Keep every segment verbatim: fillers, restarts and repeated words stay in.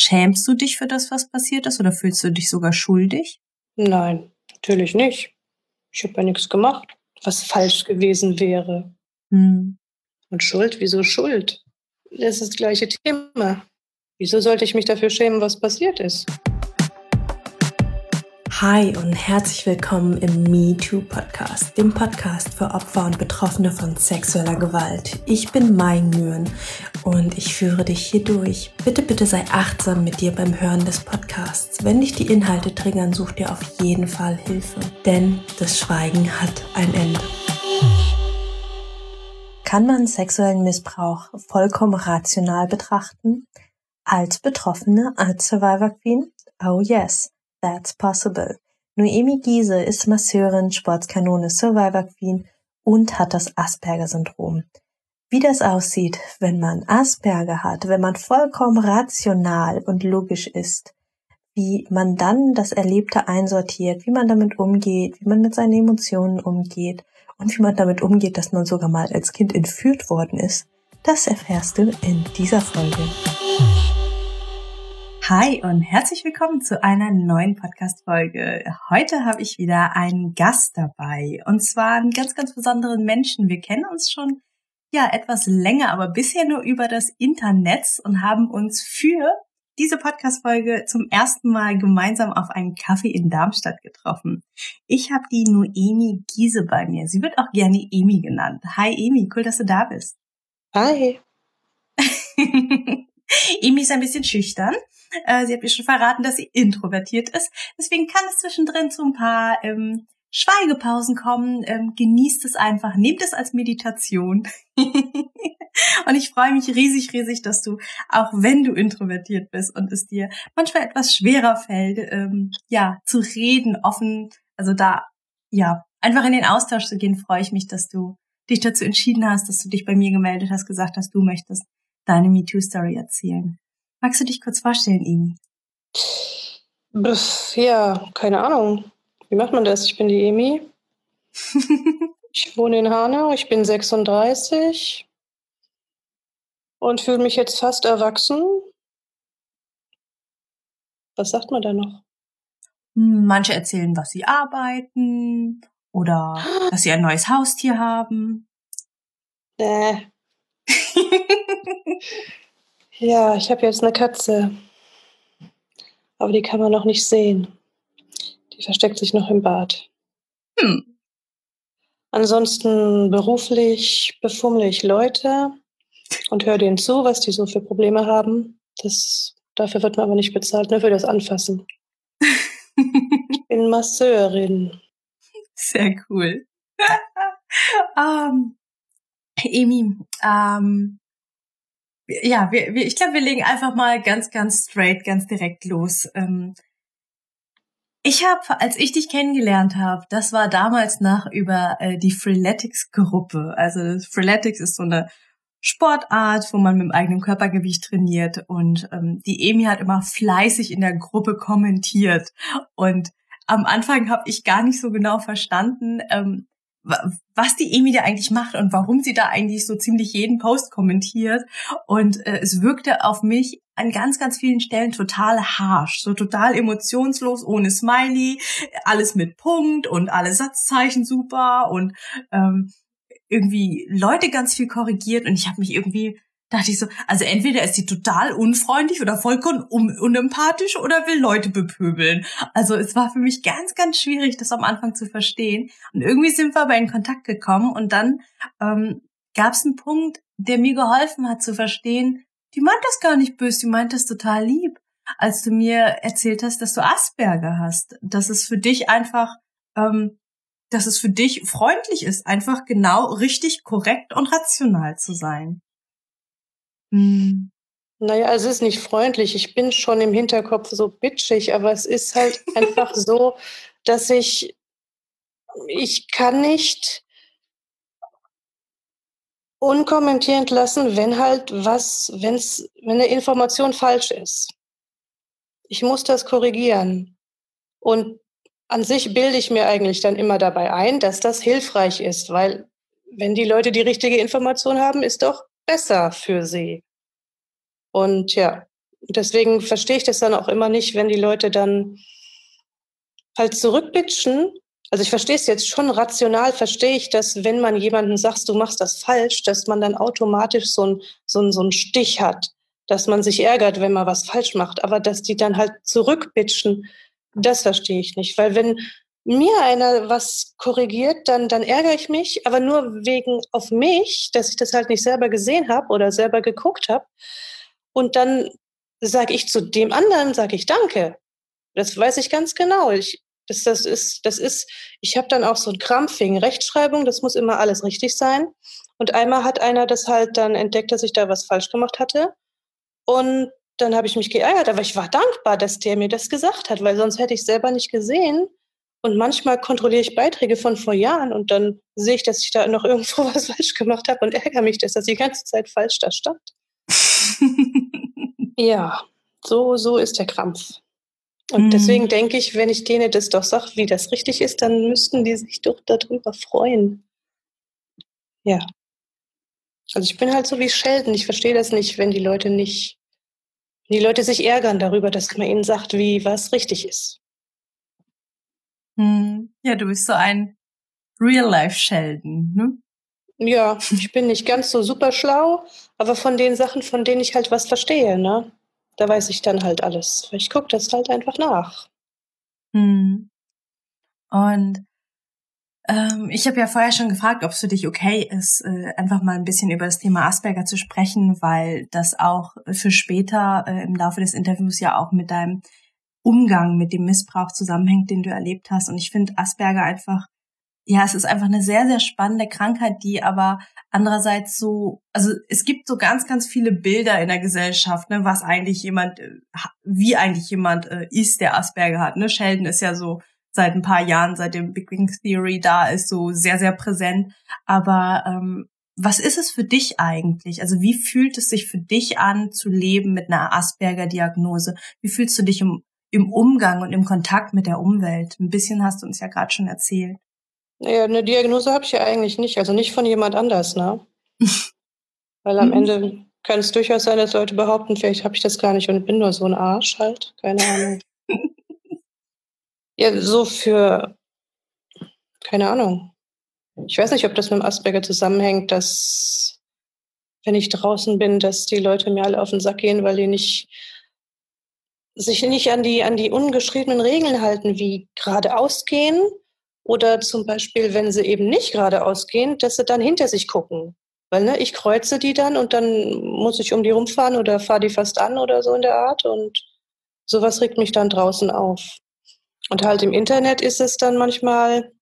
Schämst du dich für das, was passiert ist, oder fühlst du dich sogar schuldig? Nein, natürlich nicht. Ich habe ja nichts gemacht, was falsch gewesen wäre. Hm. Und Schuld, wieso Schuld? Das ist das gleiche Thema. Wieso sollte ich mich dafür schämen, was passiert ist? Hi und herzlich willkommen im MeToo-Podcast, dem Podcast für Opfer und Betroffene von sexueller Gewalt. Ich bin Mai Nguyen und ich führe dich hier durch. Bitte, bitte sei achtsam mit dir beim Hören des Podcasts. Wenn dich die Inhalte triggern, such dir auf jeden Fall Hilfe, denn das Schweigen hat ein Ende. Kann man sexuellen Missbrauch vollkommen rational betrachten? Als Betroffene, als Survivor Queen? Oh yes. That's possible. Noemi Giese ist Masseurin, Sportskanone, Survivor Queen und hat das Asperger-Syndrom. Wie das aussieht, wenn man Asperger hat, wenn man vollkommen rational und logisch ist, wie man dann das Erlebte einsortiert, wie man damit umgeht, wie man mit seinen Emotionen umgeht und wie man damit umgeht, dass man sogar mal als Kind entführt worden ist, das erfährst du in dieser Folge. Hi und herzlich willkommen zu einer neuen Podcast-Folge. Heute habe ich wieder einen Gast dabei und zwar einen ganz, ganz besonderen Menschen. Wir kennen uns schon ja etwas länger, aber bisher nur über das Internet und haben uns für diese Podcast-Folge zum ersten Mal gemeinsam auf einen Kaffee in Darmstadt getroffen. Ich habe die Noemi Giese bei mir. Sie wird auch gerne Emi genannt. Hi Emi, cool, dass du da bist. Hi. Emi ist ein bisschen schüchtern. Sie hat mir schon verraten, dass sie introvertiert ist. Deswegen kann es zwischendrin zu ein paar ähm, Schweigepausen kommen. Ähm, genießt es einfach, nehmt es als Meditation. Und ich freue mich riesig, riesig, dass du, auch wenn du introvertiert bist und es dir manchmal etwas schwerer fällt, ähm, ja, zu reden, offen, also da, ja, einfach in den Austausch zu gehen, freue ich mich, dass du dich dazu entschieden hast, dass du dich bei mir gemeldet hast, gesagt hast, du möchtest deine MeToo-Story erzählen. Magst du dich kurz vorstellen, Emi? Ja, keine Ahnung. Wie macht man das? Ich bin die Emi. Ich wohne in Hanau, ich bin sechsunddreißig und fühle mich jetzt fast erwachsen. Was sagt man da noch? Manche erzählen, was sie arbeiten oder dass sie ein neues Haustier haben. Äh. Ja, ich habe jetzt eine Katze, aber die kann man noch nicht sehen. Die versteckt sich noch im Bad. Hm. Ansonsten beruflich befummle ich Leute und höre denen zu, was die so für Probleme haben. Das, dafür wird man aber nicht bezahlt, nur für das Anfassen. Ich bin Masseurin. Sehr cool. um, Emi, ähm, ja, wir, wir, ich glaube, wir legen einfach mal ganz, ganz straight, ganz direkt los. Ähm, ich habe, als ich dich kennengelernt habe, das war damals nach über äh, die Freeletics-Gruppe. Also Freeletics ist so eine Sportart, wo man mit dem eigenen Körpergewicht trainiert. Und ähm, die Emi hat immer fleißig in der Gruppe kommentiert. Und am Anfang habe ich gar nicht so genau verstanden, ähm, was die Emi da eigentlich macht und warum sie da eigentlich so ziemlich jeden Post kommentiert. Und äh, es wirkte auf mich an ganz, ganz vielen Stellen total harsh, so total emotionslos, ohne Smiley, alles mit Punkt und alle Satzzeichen super und ähm, irgendwie Leute ganz viel korrigiert. Und ich habe mich irgendwie, dachte ich so, also entweder ist sie total unfreundlich oder vollkommen un- unempathisch oder will Leute bepöbeln. Also es war für mich ganz, ganz schwierig, das am Anfang zu verstehen. Und irgendwie sind wir aber in Kontakt gekommen und dann ähm, gab es einen Punkt, der mir geholfen hat zu verstehen, die meint das gar nicht böse, die meint das total lieb, als du mir erzählt hast, dass du Asperger hast. Dass es für dich einfach, ähm, dass es für dich freundlich ist, einfach genau richtig, korrekt und rational zu sein. Hm. Naja, also es ist nicht freundlich. Ich bin schon im Hinterkopf so bitchig, aber es ist halt einfach so, dass ich, ich kann nicht unkommentiert lassen, wenn halt was, wenn's, wenn eine Information falsch ist. Ich muss das korrigieren. Und an sich bilde ich mir eigentlich dann immer dabei ein, dass das hilfreich ist, weil wenn die Leute die richtige Information haben, ist doch besser für sie. Und ja, deswegen verstehe ich das dann auch immer nicht, wenn die Leute dann halt zurückbitschen. Also ich verstehe es jetzt schon rational, verstehe ich, dass wenn man jemandem sagt, du machst das falsch, dass man dann automatisch so ein, so ein, so ein Stich hat, dass man sich ärgert, wenn man was falsch macht. Aber dass die dann halt zurückbitschen, das verstehe ich nicht. Weil wenn mir einer was korrigiert, dann, dann ärgere ich mich, aber nur wegen auf mich, dass ich das halt nicht selber gesehen habe oder selber geguckt habe. Und dann sage ich zu dem anderen, sage ich Danke. Das weiß ich ganz genau. Ich, das, das ist, das ist, ich habe dann auch so einen Krampf wegen Rechtschreibung, das muss immer alles richtig sein. Und einmal hat einer das halt dann entdeckt, dass ich da was falsch gemacht hatte. Und dann habe ich mich geärgert, aber ich war dankbar, dass der mir das gesagt hat, weil sonst hätte ich es selber nicht gesehen. Und manchmal kontrolliere ich Beiträge von vor Jahren und dann sehe ich, dass ich da noch irgendwo was falsch gemacht habe und ärgere mich, dass das die ganze Zeit falsch da stand. Ja, so, so ist der Krampf. Und mm. deswegen denke ich, wenn ich denen das doch sage, wie das richtig ist, dann müssten die sich doch darüber freuen. Ja. Also ich bin halt so wie Sheldon. Ich verstehe das nicht, wenn die Leute nicht, die Leute sich ärgern darüber, dass man ihnen sagt, wie was richtig ist. Hm. Ja, du bist so ein Real-Life-Sheldon, ne? Ja, ich bin nicht ganz so super schlau, aber von den Sachen, von denen ich halt was verstehe, ne, da weiß ich dann halt alles. Ich gucke das halt einfach nach. Hm. Und ähm, ich habe ja vorher schon gefragt, ob es für dich okay ist, äh, einfach mal ein bisschen über das Thema Asperger zu sprechen, weil das auch für später äh, im Laufe des Interviews ja auch mit deinem Umgang mit dem Missbrauch zusammenhängt, den du erlebt hast. Und ich finde Asperger einfach, ja, es ist einfach eine sehr, sehr spannende Krankheit, die aber andererseits so, also es gibt so ganz, ganz viele Bilder in der Gesellschaft, ne, was eigentlich jemand, wie eigentlich jemand äh, ist, der Asperger hat, ne. Sheldon ist ja so seit ein paar Jahren, seit dem Big Bang Theory da ist, so sehr, sehr präsent. Aber ähm, was ist es für dich eigentlich? Also wie fühlt es sich für dich an, zu leben mit einer Asperger-Diagnose? Wie fühlst du dich im, im Umgang und im Kontakt mit der Umwelt? Ein bisschen hast du uns ja gerade schon erzählt. Naja, eine Diagnose habe ich ja eigentlich nicht, also nicht von jemand anders, ne? Weil am Ende kann es durchaus sein, dass Leute behaupten, vielleicht habe ich das gar nicht und bin nur so ein Arsch halt, keine Ahnung. Ja, so für, keine Ahnung. Ich weiß nicht, ob das mit dem Asperger zusammenhängt, dass, wenn ich draußen bin, dass die Leute mir alle auf den Sack gehen, weil die nicht, sich nicht an die, an die ungeschriebenen Regeln halten, wie geradeaus gehen. Oder zum Beispiel, wenn sie eben nicht geradeaus gehen, dass sie dann hinter sich gucken. Weil ne, ich kreuze die dann und dann muss ich um die rumfahren oder fahre die fast an oder so in der Art. Und sowas regt mich dann draußen auf. Und halt im Internet ist es dann manchmal,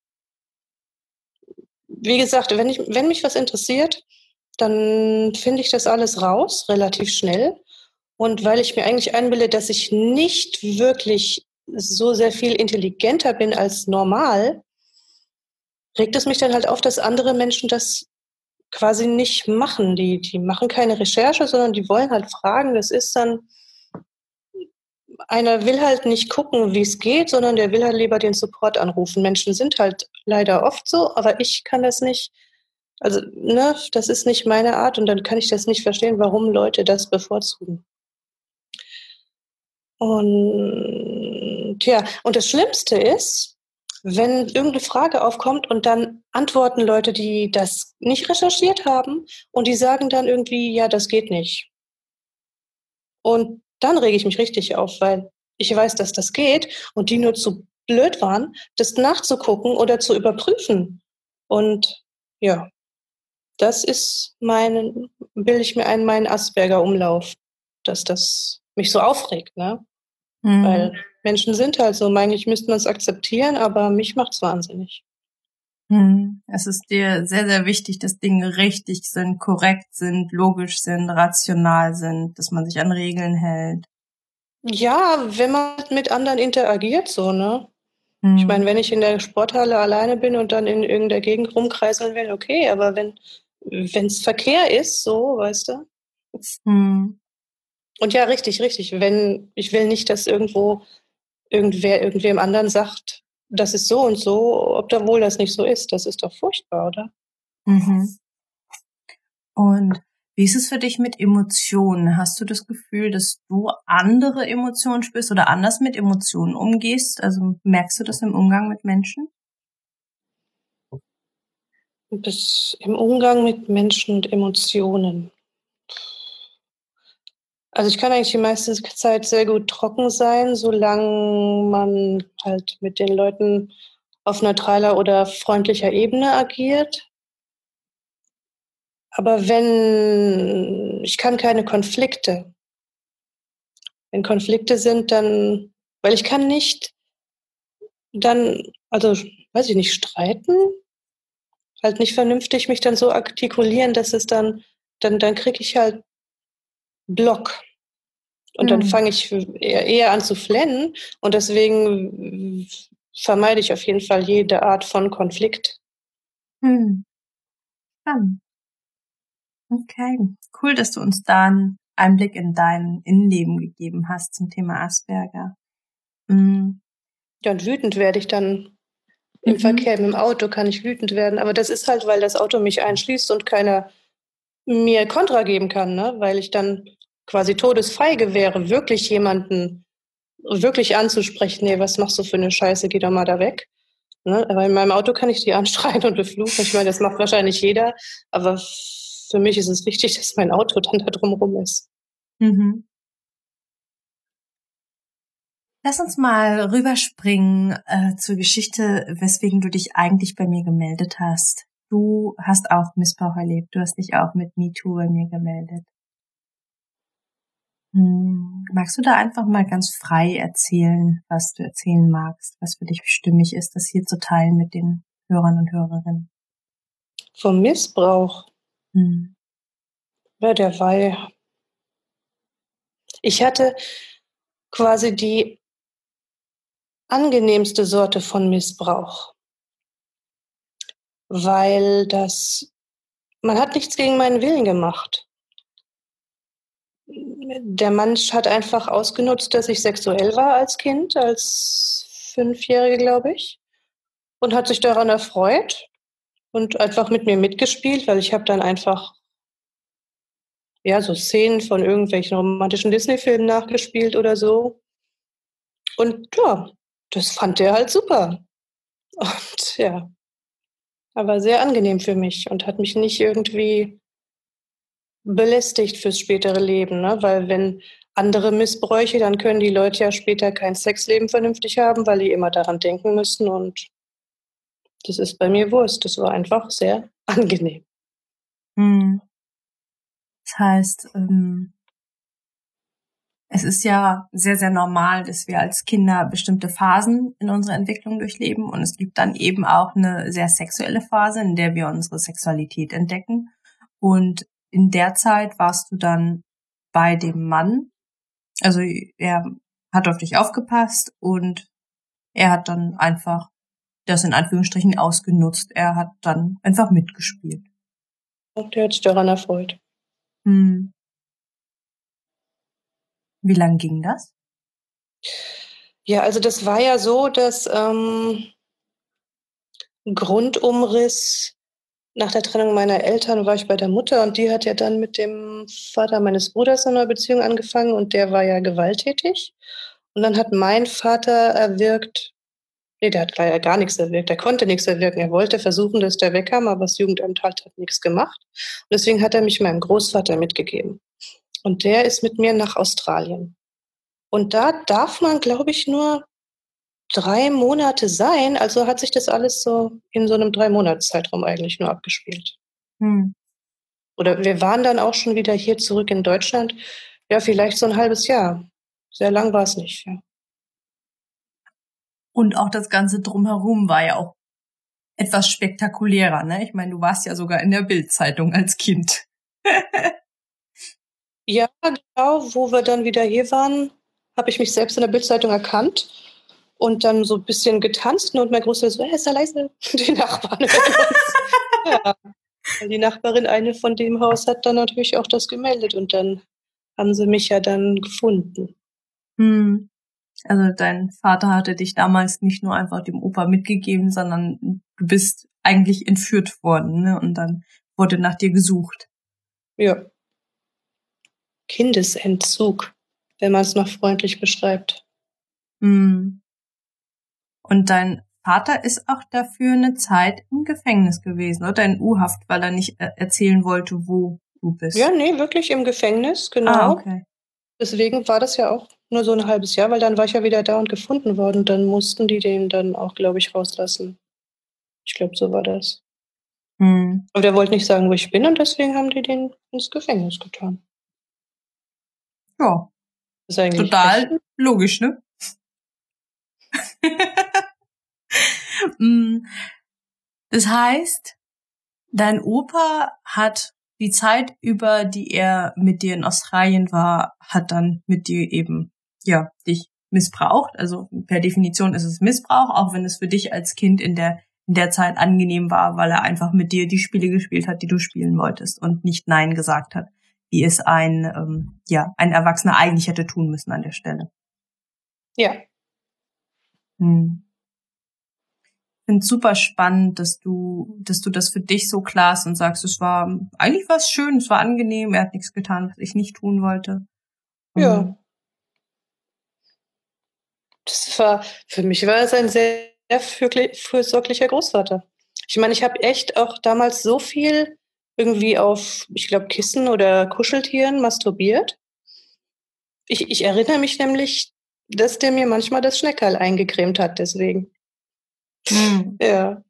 wie gesagt, wenn, ich, wenn mich was interessiert, dann finde ich das alles raus, relativ schnell. Und weil ich mir eigentlich einbilde, dass ich nicht wirklich so sehr viel intelligenter bin als normal, regt es mich dann halt auf, dass andere Menschen das quasi nicht machen. Die, die machen keine Recherche, sondern die wollen halt fragen. Das ist dann, einer will halt nicht gucken, wie es geht, sondern der will halt lieber den Support anrufen. Menschen sind halt leider oft so, aber ich kann das nicht. Also, ne, das ist nicht meine Art und dann kann ich das nicht verstehen, warum Leute das bevorzugen. Und ja, und das Schlimmste ist, wenn irgendeine Frage aufkommt und dann antworten Leute, die das nicht recherchiert haben und die sagen dann irgendwie, ja, das geht nicht. Und dann rege ich mich richtig auf, weil ich weiß, dass das geht und die nur zu blöd waren, das nachzugucken oder zu überprüfen. Und ja, das ist mein, bilde ich mir ein, mein Asperger-Umlauf, dass das mich so aufregt, ne? Mhm. Weil Menschen sind halt so, eigentlich müsste man es akzeptieren, aber mich macht's wahnsinnig. Mhm. Es ist dir sehr, sehr wichtig, dass Dinge richtig sind, korrekt sind, logisch sind, rational sind, dass man sich an Regeln hält. Ja, wenn man mit anderen interagiert, so, ne? Mhm. Ich meine, wenn ich in der Sporthalle alleine bin und dann in irgendeiner Gegend rumkreiseln will, okay, aber wenn wenn's Verkehr ist, so, weißt du? Mhm. Und ja, richtig, richtig. Wenn, ich will nicht, dass irgendwo irgendwer irgendwem anderen sagt, das ist so und so, obwohl das nicht so ist. Das ist doch furchtbar, oder? Mhm. Und Wie ist es für dich mit Emotionen? Hast du das Gefühl, dass du andere Emotionen spürst oder anders mit Emotionen umgehst? Also merkst du das im Umgang mit Menschen? Das im Umgang mit Menschen und Emotionen. Also ich kann eigentlich die meiste Zeit sehr gut trocken sein, solange man halt mit den Leuten auf neutraler oder freundlicher Ebene agiert. Aber wenn ich kann keine Konflikte. Wenn Konflikte sind, dann weil ich kann nicht dann, also weiß ich nicht, streiten, halt nicht vernünftig mich dann so artikulieren, dass es dann dann dann kriege ich halt Block. Und dann Hm. fange ich eher, eher an zu flennen und deswegen vermeide ich auf jeden Fall jede Art von Konflikt. Hm. Spannend. Okay, cool, dass du uns da einen Einblick in dein Innenleben gegeben hast zum Thema Asperger. Mhm. Ja, und wütend werde ich dann im Mhm. Verkehr, mit dem Auto kann ich wütend werden. Aber das ist halt, weil das Auto mich einschließt und keiner mir Kontra geben kann, ne? Weil ich dann quasi todesfeige wäre, wirklich jemanden wirklich anzusprechen, nee, was machst du für eine Scheiße, geh doch mal da weg. Ne? Aber in meinem Auto kann ich die anschreien und befluchen. Ich meine, das macht wahrscheinlich jeder, aber für mich ist es wichtig, dass mein Auto dann da drumherum ist. Mhm. Lass uns mal rüberspringen äh, zur Geschichte, weswegen du dich eigentlich bei mir gemeldet hast. Du hast auch Missbrauch erlebt. Du hast dich auch mit MeToo bei mir gemeldet. Hm. Magst du da einfach mal ganz frei erzählen, was du erzählen magst, was für dich stimmig ist, das hier zu teilen mit den Hörern und Hörerinnen? Vom Missbrauch? Hm. Ja, der war ja. Ich hatte quasi die angenehmste Sorte von Missbrauch. Weil das, man hat nichts gegen meinen Willen gemacht. Der Mensch hat einfach ausgenutzt, dass ich sexuell war als Kind, als Fünfjährige, glaube ich, und hat sich daran erfreut und einfach mit mir mitgespielt, weil ich habe dann einfach ja so Szenen von irgendwelchen romantischen Disney-Filmen nachgespielt oder so. Und ja, das fand der halt super. Und ja, aber sehr angenehm für mich und hat mich nicht irgendwie belästigt fürs spätere Leben, ne? Weil wenn andere Missbräuche, dann können die Leute ja später kein Sexleben vernünftig haben, weil die immer daran denken müssen und das ist bei mir Wurst. Das war einfach sehr angenehm. Hm. Das heißt, ähm, es ist ja sehr, sehr normal, dass wir als Kinder bestimmte Phasen in unserer Entwicklung durchleben und es gibt dann eben auch eine sehr sexuelle Phase, in der wir unsere Sexualität entdecken. Und in der Zeit warst du dann bei dem Mann, also er hat auf dich aufgepasst und er hat dann einfach das in Anführungsstrichen ausgenutzt. Er hat dann einfach mitgespielt. Und der hat sich daran erfreut. Hm. Wie lang ging das? Ja, also das war ja so, dass ähm, Grundumriss nach der Trennung meiner Eltern war ich bei der Mutter und die hat ja dann mit dem Vater meines Bruders eine neue Beziehung angefangen und der war ja gewalttätig. Und dann hat mein Vater erwirkt, nee, der hat leider gar nichts erwirkt, der konnte nichts erwirken. Er wollte versuchen, dass der wegkam, aber das Jugendamt halt hat nichts gemacht. Und deswegen hat er mich meinem Großvater mitgegeben. Und der ist mit mir nach Australien. Und da darf man, glaube ich, nur drei Monate sein. Also hat sich das alles so in so einem Drei-Monats-Zeitraum eigentlich nur abgespielt. Hm. Oder wir waren dann auch schon wieder hier zurück in Deutschland. Ja, vielleicht so ein halbes Jahr. Sehr lang war es nicht. Ja. Und auch das Ganze drumherum war ja auch etwas spektakulärer, ne? Ich meine, du warst ja sogar in der Bild-Zeitung als Kind. Ja, genau. Wo wir dann wieder hier waren, habe ich mich selbst in der Bild-Zeitung erkannt und dann so ein bisschen getanzt. Und mein Großvater so, hey, ist da leise? Die Nachbarn. Ja. Die Nachbarin, eine von dem Haus, hat dann natürlich auch das gemeldet und dann haben sie mich ja dann gefunden. Hm. Also dein Vater hatte dich damals nicht nur einfach dem Opa mitgegeben, sondern du bist eigentlich entführt worden, ne? Und dann wurde nach dir gesucht. Ja, Kindesentzug, wenn man es noch freundlich beschreibt. Mhm. Und dein Vater ist auch dafür eine Zeit im Gefängnis gewesen, oder in U-Haft, weil er nicht äh, erzählen wollte, wo du bist. Ja, nee, wirklich im Gefängnis, genau. Ah, okay. Deswegen war das ja auch nur so ein halbes Jahr, weil dann war ich ja wieder da und gefunden worden. Dann mussten die den dann auch, glaube ich, rauslassen. Ich glaube, so war das. Hm. Aber der wollte nicht sagen, wo ich bin, und deswegen haben die den ins Gefängnis getan. Ja, Das ist eigentlich total echt logisch, ne? Mm. Das heißt, dein Opa hat die Zeit über, die er mit dir in Australien war, hat dann mit dir eben, ja, dich missbraucht. Also per Definition ist es Missbrauch, auch wenn es für dich als Kind in der in der Zeit angenehm war, weil er einfach mit dir die Spiele gespielt hat, die du spielen wolltest und nicht Nein gesagt hat, wie es ein, ähm, ja, ein Erwachsener eigentlich hätte tun müssen an der Stelle. Ja. Hm. Ich finde es super spannend, dass du, dass du das für dich so klar hast und sagst, es war eigentlich was schön, es war angenehm, er hat nichts getan, was ich nicht tun wollte. Ja. Mhm. Das war, für mich war es ein sehr fürsorglicher Großvater. Ich meine, ich habe echt auch damals so viel irgendwie auf, ich glaube, Kissen oder Kuscheltieren masturbiert. Ich, ich erinnere mich nämlich, dass der mir manchmal das Schneckerl eingecremt hat, deswegen. Mhm. Ja.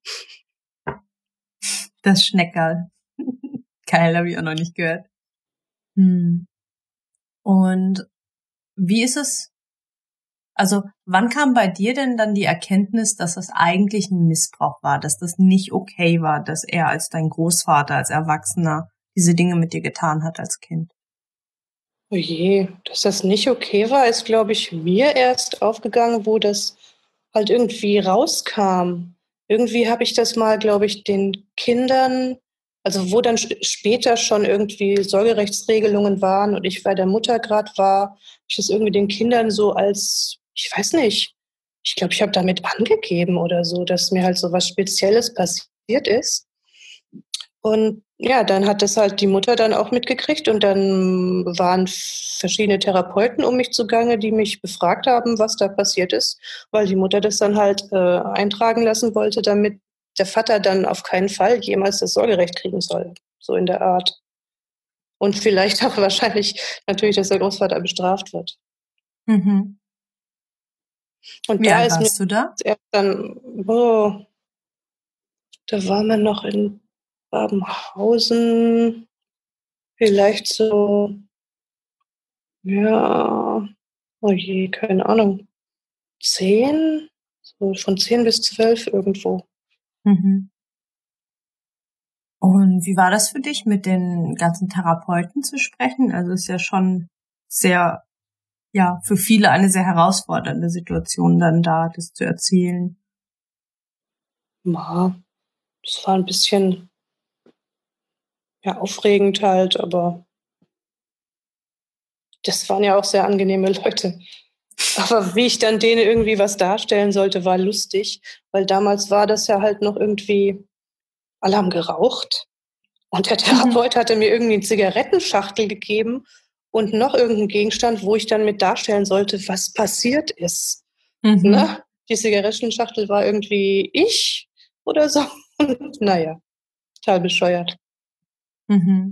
Das Schneckerl. Geil, habe ich auch noch nicht gehört. Hm. Und wie ist es? Also, wann kam bei dir denn dann die Erkenntnis, dass das eigentlich ein Missbrauch war, dass das nicht okay war, dass er als dein Großvater, als Erwachsener diese Dinge mit dir getan hat als Kind? Oh je, dass das nicht okay war, ist, glaube ich, mir erst aufgegangen, wo das halt irgendwie rauskam. Irgendwie habe ich das mal, glaube ich, den Kindern, also wo dann später schon irgendwie Sorgerechtsregelungen waren und ich bei der Mutter gerade war, habe ich das irgendwie den Kindern so als, ich weiß nicht, ich glaube, ich habe damit angegeben oder so, dass mir halt so was Spezielles passiert ist. Und ja, dann hat das halt die Mutter dann auch mitgekriegt und dann waren verschiedene Therapeuten um mich zugange, die mich befragt haben, was da passiert ist, weil die Mutter das dann halt äh, eintragen lassen wollte, damit der Vater dann auf keinen Fall jemals das Sorgerecht kriegen soll, so in der Art. Und vielleicht auch wahrscheinlich natürlich, dass der Großvater bestraft wird. Mhm. Und Wie da alt ist mir warst du da? erst dann, oh, da war man noch in Babenhausen, vielleicht so, ja, oh je, keine Ahnung, zehn, so von zehn bis zwölf irgendwo. Mhm. Und wie war das für dich, mit den ganzen Therapeuten zu sprechen? Also ist ja schon sehr, ja, für viele eine sehr herausfordernde Situation, dann da das zu erzählen. Ja, das war ein bisschen, ja, aufregend halt, aber das waren ja auch sehr angenehme Leute. Aber wie ich dann denen irgendwie was darstellen sollte, war lustig, weil damals war das ja halt noch irgendwie, alle haben geraucht. Und der Therapeut hatte mir irgendwie eine Zigarettenschachtel gegeben und noch irgendeinen Gegenstand, wo ich dann mit darstellen sollte, was passiert ist. Mhm. Ne? Die Zigarettenschachtel war irgendwie ich oder so. Und naja, total bescheuert. Mhm.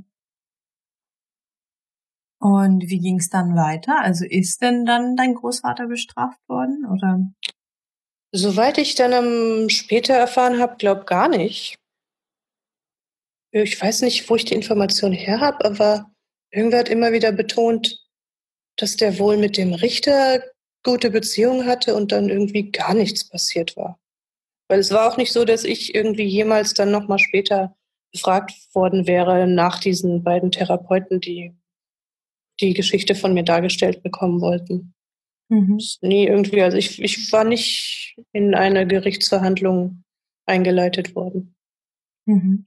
Und wie ging es dann weiter? Also ist denn dann dein Großvater bestraft worden, oder? Soweit ich dann um, später erfahren habe, glaub gar nicht. Ich weiß nicht, wo ich die Information her habe, aber irgendwer hat immer wieder betont, dass der wohl mit dem Richter gute Beziehungen hatte und dann irgendwie gar nichts passiert war. Weil es war auch nicht so, dass ich irgendwie jemals dann nochmal später befragt worden wäre nach diesen beiden Therapeuten, die die Geschichte von mir dargestellt bekommen wollten. Mhm. Ist nie irgendwie, also ich, ich war nicht in eine Gerichtsverhandlung eingeleitet worden. Mhm.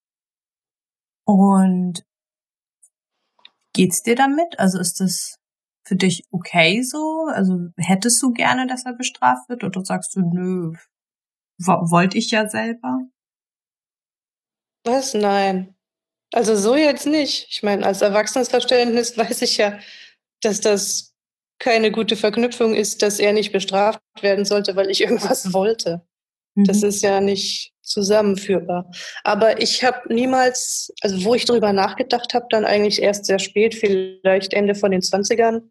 Und geht's dir damit? Also ist das für dich okay so? Also hättest du gerne, dass er bestraft wird, oder sagst du, nö, wo- wollte ich ja selber? Was? Nein. Also so jetzt nicht. Ich meine, als erwachsenes Verständnis weiß ich ja, dass das keine gute Verknüpfung ist, dass er nicht bestraft werden sollte, weil ich irgendwas wollte. Das Mhm. ist ja nicht zusammenführbar. Aber ich habe niemals, also wo ich drüber nachgedacht habe, dann eigentlich erst sehr spät, vielleicht Ende von den Zwanzigern,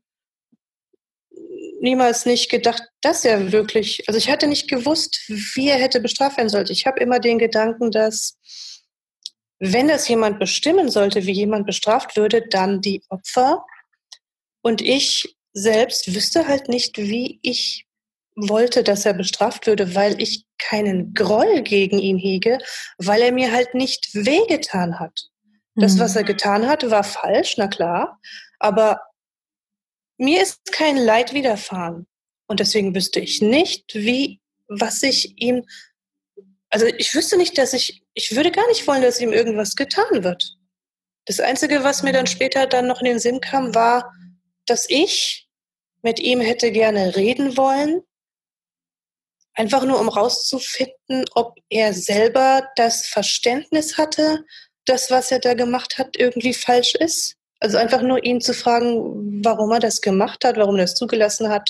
niemals nicht gedacht, dass er wirklich, also ich hatte nicht gewusst, wie er hätte bestraft werden sollte. Ich habe immer den Gedanken, dass wenn es jemand bestimmen sollte, wie jemand bestraft würde, dann die Opfer. Und ich selbst wüsste halt nicht, wie ich wollte, dass er bestraft würde, weil ich keinen Groll gegen ihn hege, weil er mir halt nicht wehgetan hat. Das, was er Mhm. getan hat, war falsch, na klar. Aber mir ist kein Leid widerfahren. Und deswegen wüsste ich nicht, wie, was ich ihm, also ich wüsste nicht, dass ich, ich würde gar nicht wollen, dass ihm irgendwas getan wird. Das Einzige, was mir dann später dann noch in den Sinn kam, war, dass ich mit ihm hätte gerne reden wollen, einfach nur um rauszufinden, ob er selber das Verständnis hatte, dass was er da gemacht hat irgendwie falsch ist. Also einfach nur ihn zu fragen, warum er das gemacht hat, warum er das zugelassen hat.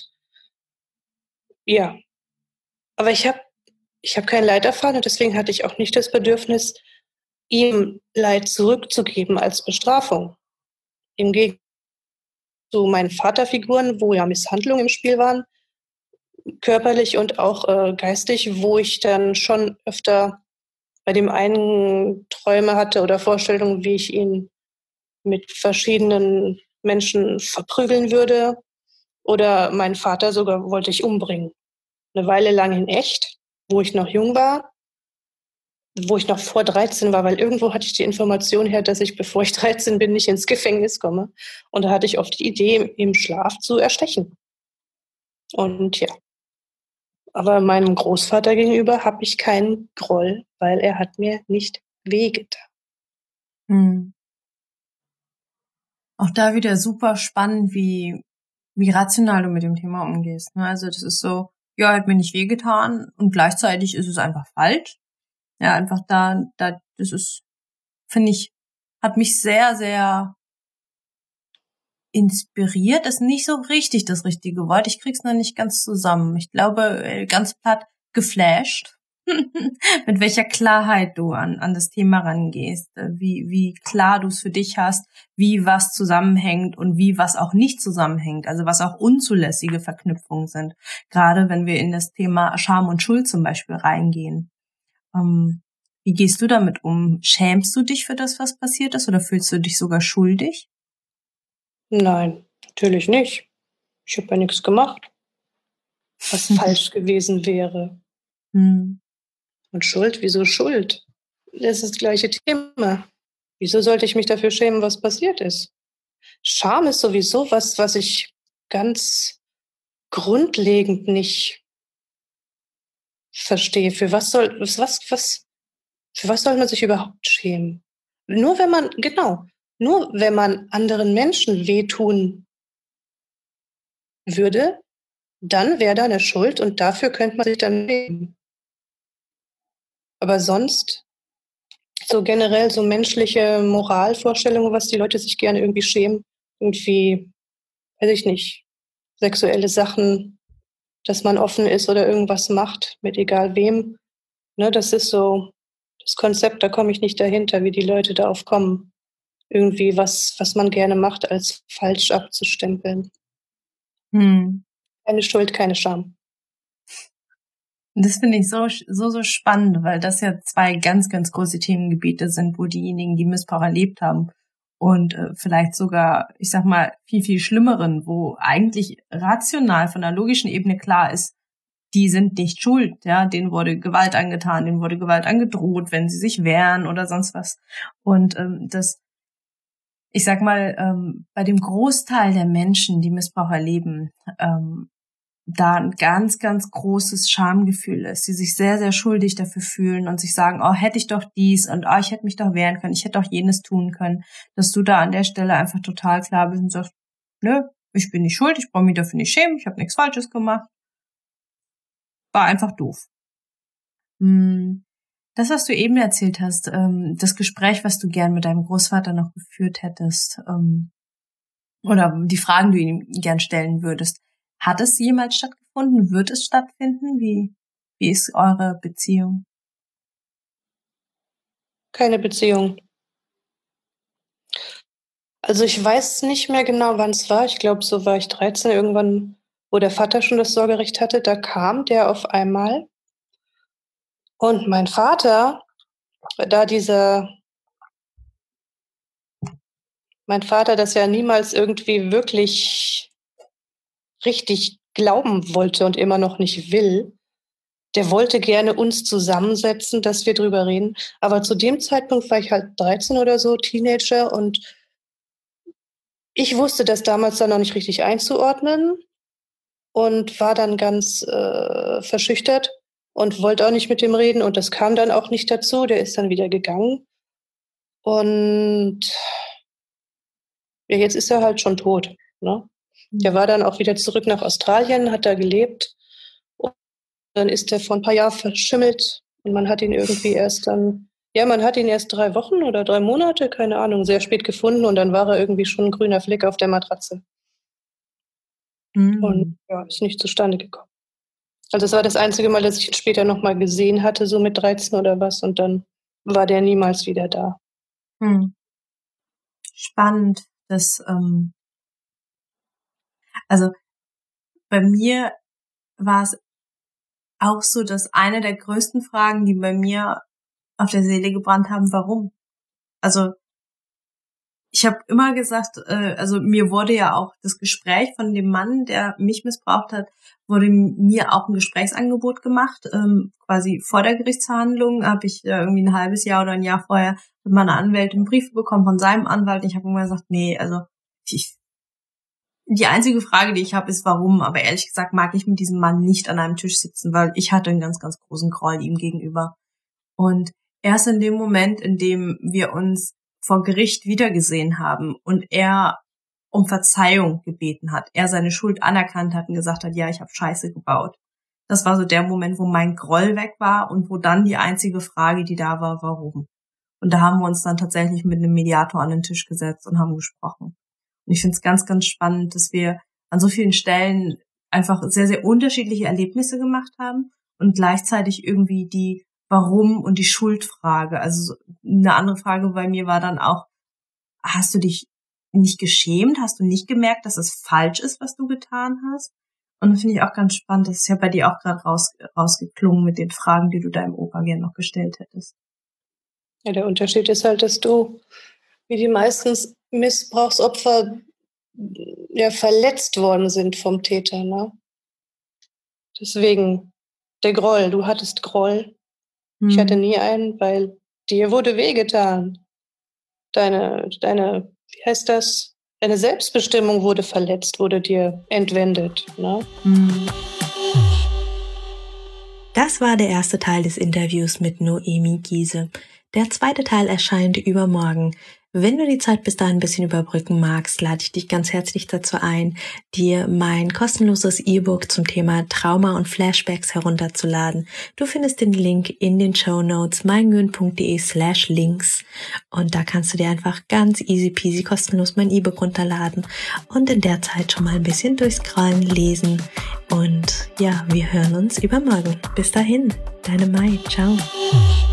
Ja, aber ich habe ich hab kein Leid erfahren und deswegen hatte ich auch nicht das Bedürfnis, ihm Leid zurückzugeben als Bestrafung. Im Gegensatz zu meinen Vaterfiguren, wo ja Misshandlungen im Spiel waren, körperlich und auch äh, geistig, wo ich dann schon öfter bei dem einen Träume hatte oder Vorstellungen, wie ich ihn mit verschiedenen Menschen verprügeln würde. Oder meinen Vater sogar wollte ich umbringen. Eine Weile lang in echt, wo ich noch jung war, wo ich noch vor dreizehn war, weil irgendwo hatte ich die Information her, dass ich, bevor ich dreizehn bin, nicht ins Gefängnis komme. Und da hatte ich oft die Idee, im Schlaf zu erstechen. Und ja, aber meinem Großvater gegenüber habe ich keinen Groll, weil er hat mir nicht wehgetan. Mhm. Auch da wieder super spannend, wie, wie rational du mit dem Thema umgehst. Ne? Also das ist so, ja, hat mir nicht wehgetan und gleichzeitig ist es einfach falsch. Ja, einfach da, da, das ist, finde ich, hat mich sehr, sehr inspiriert, ist nicht so richtig das richtige Wort. Ich krieg's noch nicht ganz zusammen. Ich glaube, äh, ganz platt geflasht, mit welcher Klarheit du an, an das Thema rangehst, äh, wie, wie klar du es für dich hast, wie was zusammenhängt und wie was auch nicht zusammenhängt, also was auch unzulässige Verknüpfungen sind. Gerade wenn wir in das Thema Scham und Schuld zum Beispiel reingehen. Ähm, wie gehst du damit um? Schämst du dich für das, was passiert ist, oder fühlst du dich sogar schuldig? Nein, natürlich nicht. Ich habe ja nichts gemacht, was falsch gewesen wäre. Hm. Und Schuld, wieso Schuld? Das ist das gleiche Thema. Wieso sollte ich mich dafür schämen, was passiert ist? Scham ist sowieso was, was ich ganz grundlegend nicht verstehe. Für was soll, was, was, für was soll man sich überhaupt schämen? Nur wenn man, genau, nur wenn man anderen Menschen wehtun würde, dann wäre da eine Schuld und dafür könnte man sich dann schämen. Aber sonst, so generell so menschliche Moralvorstellungen, was die Leute sich gerne irgendwie schämen, irgendwie, weiß ich nicht, sexuelle Sachen, dass man offen ist oder irgendwas macht, mit egal wem. Ne, das ist so das Konzept, da komme ich nicht dahinter, wie die Leute darauf kommen, irgendwie was, was man gerne macht, als falsch abzustempeln. Hm. Keine Schuld, keine Scham. Das finde ich so, so, so spannend, weil das ja zwei ganz, ganz große Themengebiete sind, wo diejenigen, die Missbrauch erlebt haben und äh, vielleicht sogar, ich sag mal, viel, viel schlimmeren, wo eigentlich rational von der logischen Ebene klar ist, die sind nicht schuld, ja, denen wurde Gewalt angetan, denen wurde Gewalt angedroht, wenn sie sich wehren oder sonst was. Und ähm, das, ich sag mal, ähm, bei dem Großteil der Menschen, die Missbrauch erleben, ähm, da ein ganz, ganz großes Schamgefühl ist, die sich sehr, sehr schuldig dafür fühlen und sich sagen, oh, hätte ich doch dies und oh, ich hätte mich doch wehren können, ich hätte doch jenes tun können, dass du da an der Stelle einfach total klar bist und sagst, nö, ich bin nicht schuld, ich brauche mich dafür nicht schämen, ich habe nichts Falsches gemacht, war einfach doof. Hm. Das, was du eben erzählt hast, ähm, das Gespräch, was du gern mit deinem Großvater noch geführt hättest, ähm, oder die Fragen, die du ihm gern stellen würdest, hat es jemals stattgefunden? Wird es stattfinden? Wie, wie ist eure Beziehung? Keine Beziehung. Also ich weiß nicht mehr genau, wann es war. Ich glaube, so war ich dreizehn, irgendwann, wo der Vater schon das Sorgerecht hatte. Da kam der auf einmal. Und mein Vater, da dieser, mein Vater das ja niemals irgendwie wirklich richtig glauben wollte und immer noch nicht will, der wollte gerne uns zusammensetzen, dass wir drüber reden. Aber zu dem Zeitpunkt war ich halt dreizehn oder so, Teenager, und ich wusste das damals dann noch nicht richtig einzuordnen und war dann ganz äh, verschüchtert und wollte auch nicht mit dem reden. Und das kam dann auch nicht dazu. Der ist dann wieder gegangen. Und ja, jetzt ist er halt schon tot. Ne? Der war dann auch wieder zurück nach Australien, hat da gelebt. Und dann ist er vor ein paar Jahren verschimmelt. Und man hat ihn irgendwie erst dann, ja, man hat ihn erst drei Wochen oder drei Monate, keine Ahnung, sehr spät gefunden. Und dann war er irgendwie schon ein grüner Fleck auf der Matratze. Mhm. Und ja, ist nicht zustande gekommen. Also das war das einzige Mal, dass ich ihn später nochmal gesehen hatte, so mit dreizehn oder was. Und dann war der niemals wieder da. Hm. Spannend, dass, ähm, also bei mir war es auch so, dass eine der größten Fragen, die bei mir auf der Seele gebrannt haben, warum? Also ich habe immer gesagt, äh, also mir wurde ja auch das Gespräch von dem Mann, der mich missbraucht hat, wurde mir auch ein Gesprächsangebot gemacht. Ähm, quasi vor der Gerichtsverhandlung habe ich äh, irgendwie ein halbes Jahr oder ein Jahr vorher mit meiner Anwältin Briefe bekommen von seinem Anwalt. Ich habe immer gesagt, nee, also ich, die einzige Frage, die ich habe, ist warum. Aber ehrlich gesagt mag ich mit diesem Mann nicht an einem Tisch sitzen, weil ich hatte einen ganz, ganz großen Groll ihm gegenüber. Und erst in dem Moment, in dem wir uns vor Gericht wiedergesehen haben und er um Verzeihung gebeten hat, er seine Schuld anerkannt hat und gesagt hat, ja, ich habe Scheiße gebaut. Das war so der Moment, wo mein Groll weg war und wo dann die einzige Frage, die da war, warum. Und da haben wir uns dann tatsächlich mit einem Mediator an den Tisch gesetzt und haben gesprochen. Und ich finde es ganz, ganz spannend, dass wir an so vielen Stellen einfach sehr, sehr unterschiedliche Erlebnisse gemacht haben und gleichzeitig irgendwie die Warum und die Schuldfrage. Also eine andere Frage bei mir war dann auch, hast du dich nicht geschämt? Hast du nicht gemerkt, dass es falsch ist, was du getan hast? Und das finde ich auch ganz spannend. Das ist ja bei dir auch gerade raus, rausgeklungen mit den Fragen, die du deinem Opa gerne noch gestellt hättest. Ja, der Unterschied ist halt, dass du, wie die meisten Missbrauchsopfer, ja, verletzt worden sind vom Täter, ne? Deswegen der Groll. Du hattest Groll. Hm. Ich hatte nie einen, weil dir wurde wehgetan. Deine, deine, wie heißt das? Deine Selbstbestimmung wurde verletzt, wurde dir entwendet, ne? Hm. Das war der erste Teil des Interviews mit Noemi Giese. Der zweite Teil erscheint übermorgen. Wenn du die Zeit bis dahin ein bisschen überbrücken magst, lade ich dich ganz herzlich dazu ein, dir mein kostenloses E-Book zum Thema Trauma und Flashbacks herunterzuladen. Du findest den Link in den Shownotes meingün.de slash links und da kannst du dir einfach ganz easy peasy kostenlos mein E-Book runterladen und in der Zeit schon mal ein bisschen durchscrollen, lesen und ja, wir hören uns übermorgen. Bis dahin, deine Mai, ciao.